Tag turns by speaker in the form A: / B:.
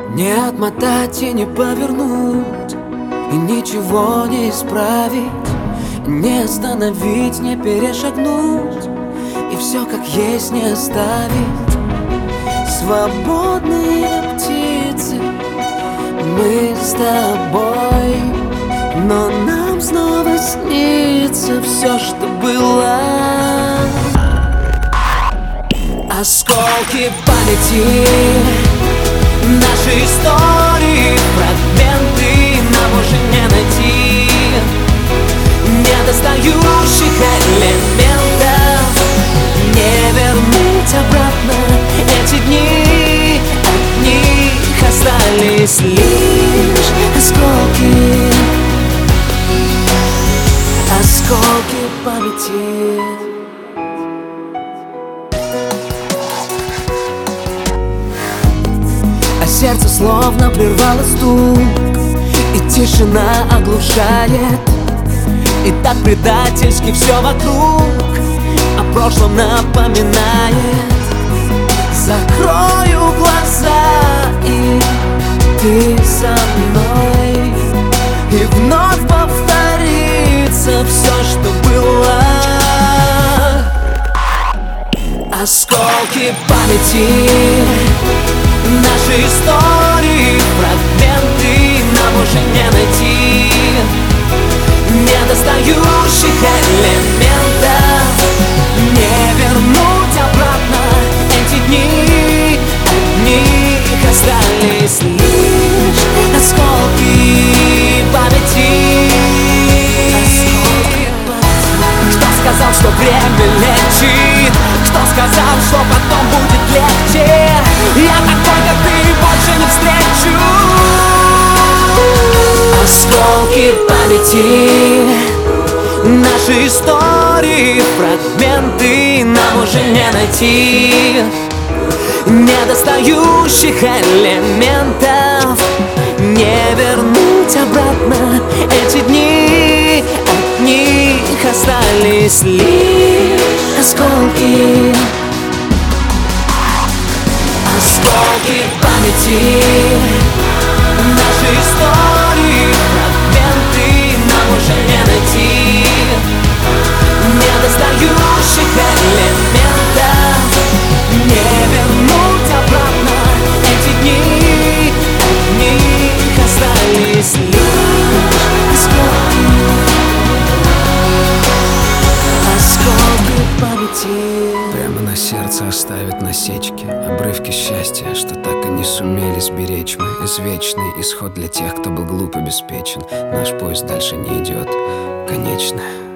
A: Не отмотать и не повернуть, и ничего не исправить, не остановить, не перешагнуть, и все как есть не оставить. Свободные птицы, мы с тобой, но нам снова снится все, что было. Осколки памяти, наши истории, фрагменты нам уже не найти, недостающих элементов не вернуть обратно. Эти дни, от них остались лишь осколки, осколки памяти. Сердце словно прервало стук, и тишина оглушает, и так предательски все вокруг о прошлом напоминает. Закрою глаза, и ты со мной, и вновь повторится все, что было. Осколки памяти, наши истории, фрагменты нам уже не найти, недостающих элементов не вернуть обратно. Эти дни, от них остались лишь осколки памяти. Кто сказал, что время лечит? Кто сказал, что потом будет легче? Я такой, как ты, больше не встречу. Осколки памяти, наши истории, фрагменты нам уже не найти, недостающих элементов не вернуть обратно. Эти дни, от них остались лишь осколки, осколки памяти, наши истории, фрагменты нам уже не найти, недостающих элементов не вернуть обратно. Эти дни, от них остались лишь осколки, осколки памяти.
B: Прямо на сердце оставят насечки, обрывки счастья, что так и не сумели сберечь мы. Извечный исход для тех, кто был глуп и беспечен. Наш поезд дальше не идет, конечно.